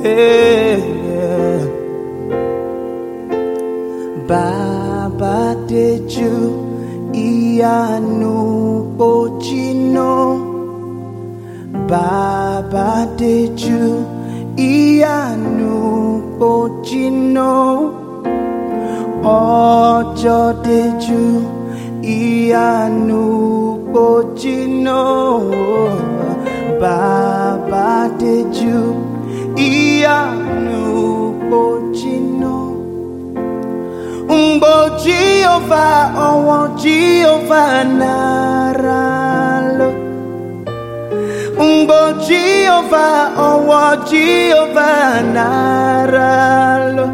Baba deju iyanu pojino. Baba deju iyanu pojino. Ojo deju iyanu pojino. Baba deju iyanu pojino. Umbo Jehovah, owo Jehovah naralo. Umbo Jehovah, owo Jehovah naralo.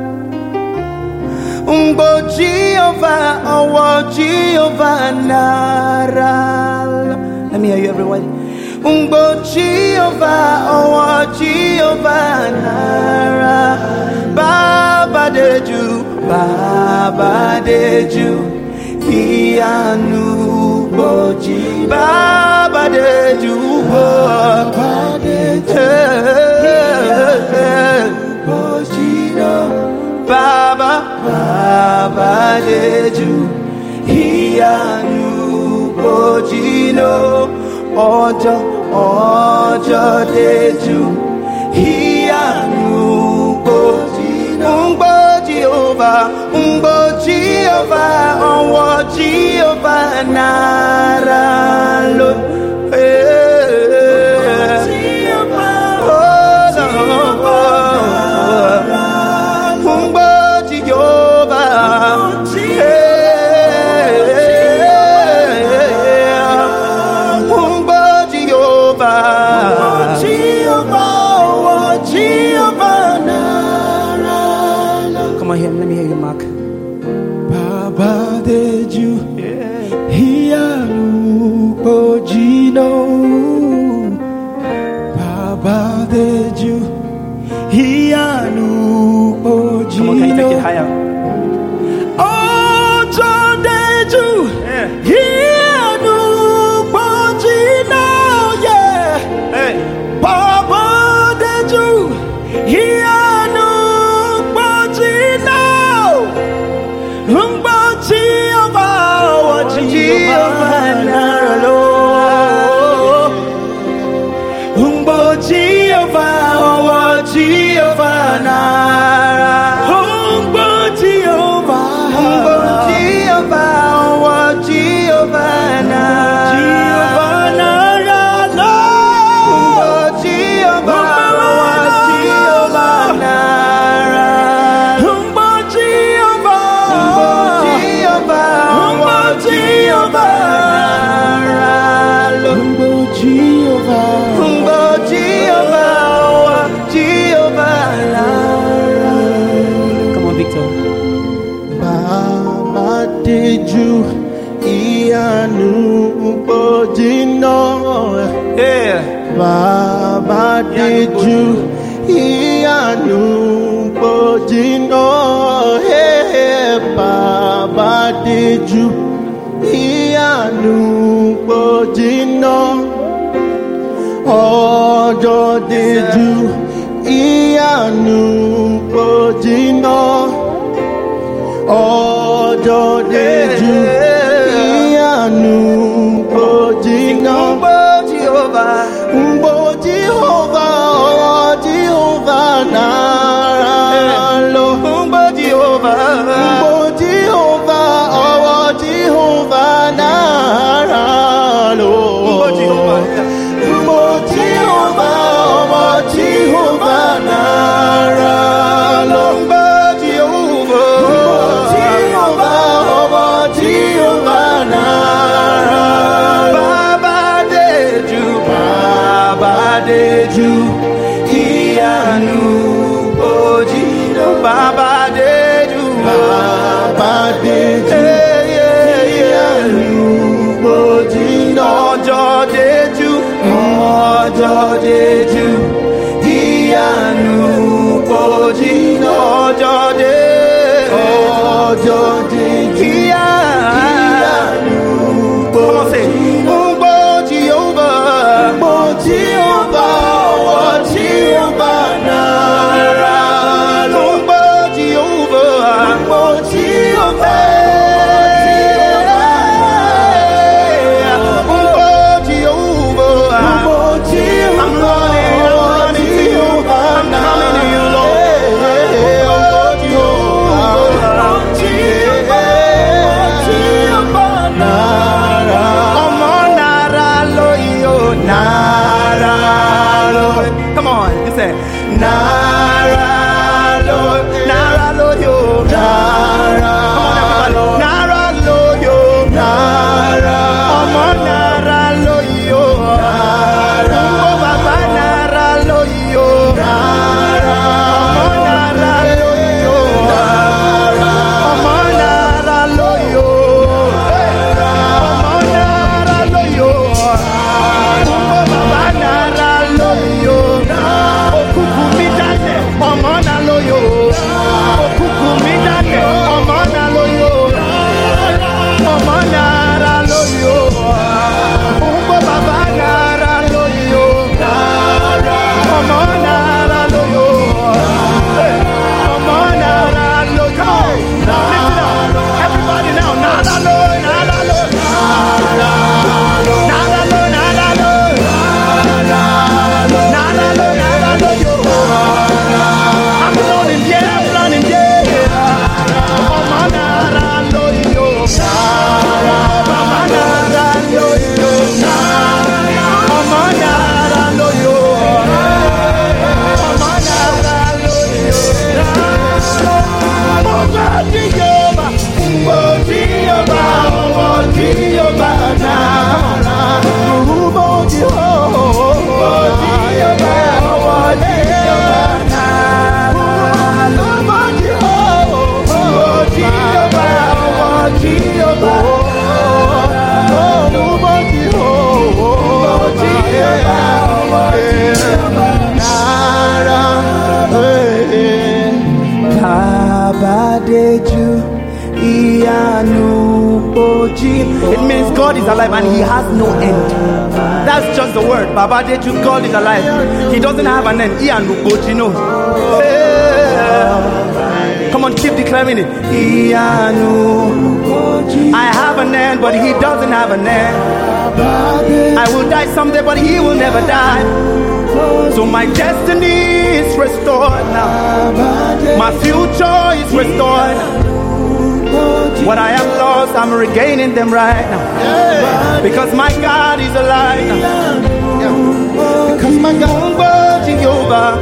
Umbo Jehovah, owo Jehovah naralo. Let me hear you, everyone. Umbo Jehovah, owo Jehovah naralo. Baba deju. Baba deju iyanu boji. Baba deju Baba deju bojino. Baba deju iyanu bojino. Ojo deju iyanu bojino. Umbo Jehovah, owo Jehovah naralo. Umbo Jehovah, Umbo Jehovah. Come on, let me hear you, Mark. Baba deju iyanu pojino. Baba deju iyanu pojino. Come on, can you take it higher? Ojo deju iyanu pojino. Yeah. Hey. Baba deju iyanu. Jehovah naralo. Umbo Jehovah, owo Jehovah naralo. Umbo Jehovah, owo Jehovah naralo. Umbo Jehovah, owo Jehovah naralo. Umbo Jehovah, Jehovah naralo. Umbo Jehovah, Jehovah naralo. Come on, Victor. Baba deju iyanu pojino. Yeah. Baba deju iyanu pojino. Hey, Baba deju iyanu pojino. Ojo deju iyanu pojino. Ojo deju iyanu pojino. Umbo Jehovah, owo Jehovah naralo. Umbo Jehovah, owo Jehovah naralo. Umbo Jehovah, owo Jehovah naralo. Umbo Jehovah, owo Jehovah. It means God is alive and He has no end. That's just the word. Babadeju, God is alive. He doesn't have an end. Come on, keep declaring it. I have an end, but He doesn't have an end. I will die someday, but He will never die. So my destiny is restored now. My future is restored. What I have lost, I'm regaining them right now. Because my God is alive now. Because my God, Jehovah,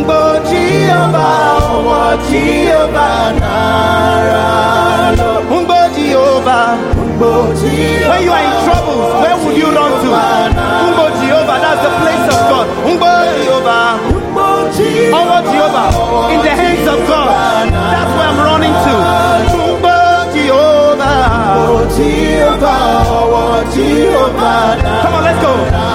when you are in trouble, where would you run to? Jehovah, that's the place of God. Jehovah, in the hands of God, that's where I'm running to. Come on, let's go.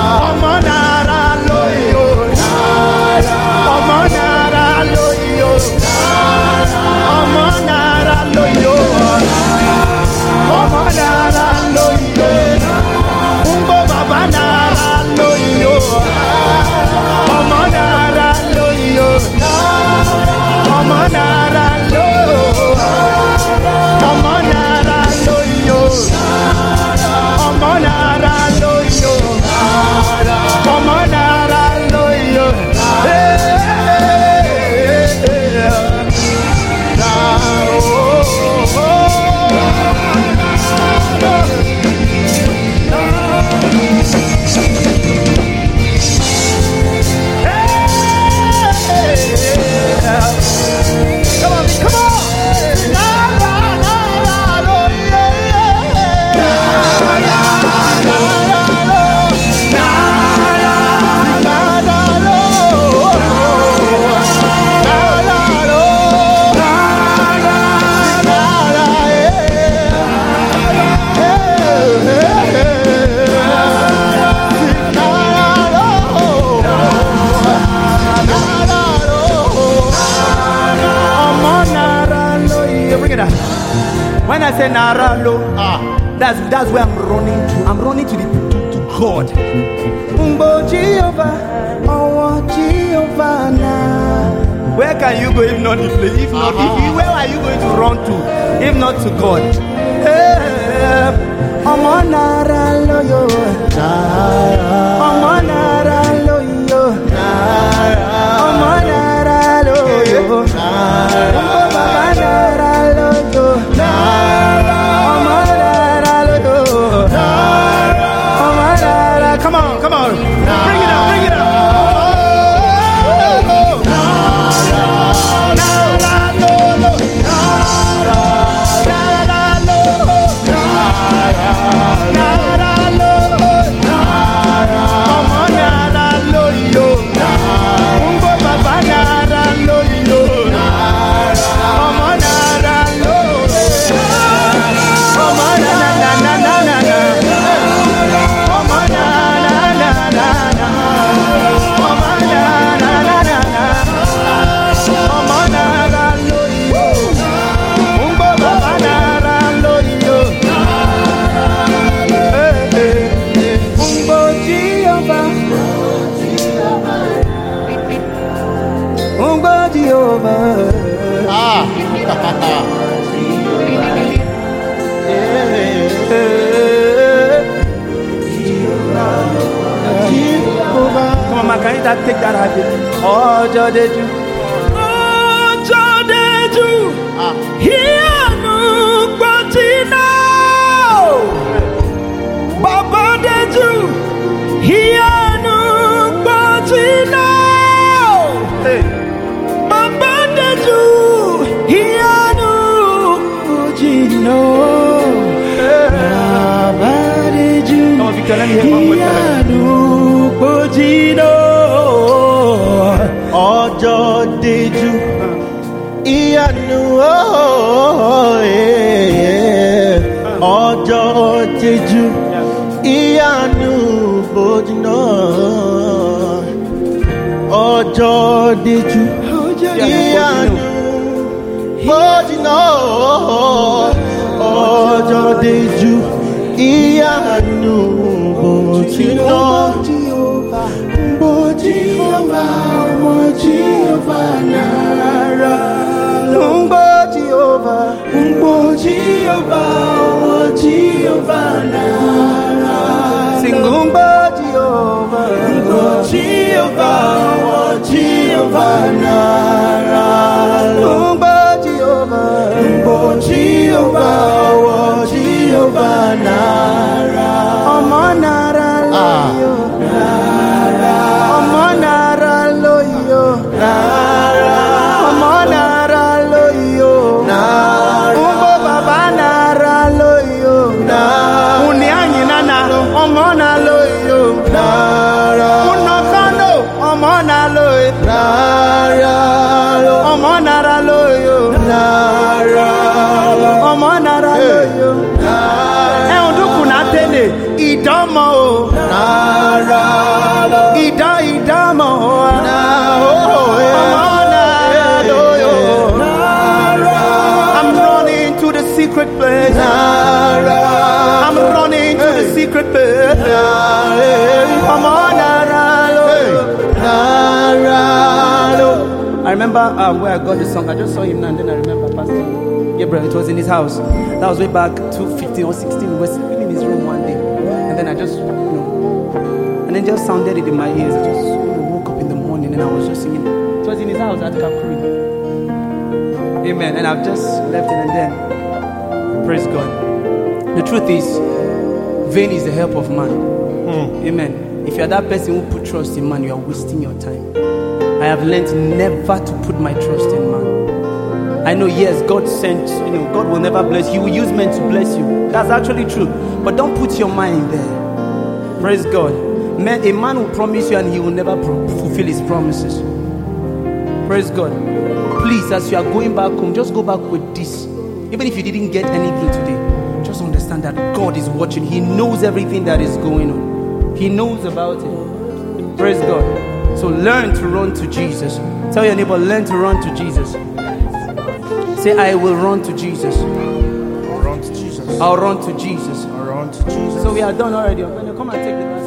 When I say Naralo, that's where I'm running to. I'm running to God. Where can you go if not the place? If not, where are you going to run to? If not to God? Come on, come on. Bring it up, bring it up. Come on, man, can you take that habit? Oh, Jodeju. Oh, Jodeju. Here no Batina. Baba Deju. Here no Batina. Baba Deju. Here no Bajino. Baba Deju. Come on, Victor, let me hear one more time. Bojino Jodeju Iyanu Jodeju Iyanu Bojino Jodeju Iyanu bójúná ọjọ́ déjú ìyanu bójúná bójúná ọmọ Jèhófà nára bójúná ọmọ Jèhófà nára Sing Jehova, Jèhófà ọmọ Jèhófà nára Jehova, Jèhófà ọmọ Jèhófà nára ọmọ nara loyo, ọmọ nara loyo, ọmọ nara loyo, Ubo baba nara loyo, Uni anyi nana, ọmọ na loyo, Unokano, ọmọ na loyo, ọmọ nara loyo, ọmọ nara loyo. Ìdámọ̀ o, ìdámọ̀ o, ọmọ náà lóyò. I'm running to the secret place. I'm running to the secret place. Ọmọ náà lóyò. I remember where I got this song. I just saw him now and then I remember Pastor Gabriel. It was in his house. That was way back 2015 or 16. We were sleeping in his room one day. And then I just, and then just sounded it in my ears. I just woke up in the morning and I was just singing. It was in his house at Kakuri. Amen. And I've just left it and then, praise God. The truth is, vain is the help of man. Amen. If you're that person who put trust in man, you are wasting your time. I have learned never to put my trust in man. I know, yes, God sent, God will never bless you. He will use men to bless you. That's actually true. But don't put your mind there. Praise God. A man will promise you and he will never fulfill his promises. Praise God. Please, as you are going back home, just go back with this. Even if you didn't get anything today, just understand that God is watching. He knows everything that is going on. He knows about it. Praise God. So learn to run to Jesus. Tell your neighbor, learn to run to Jesus. Say, I will run to Jesus. I'll run to Jesus. I'll run to Jesus. I'll run to Jesus. So we are done already. I'm going to come and take the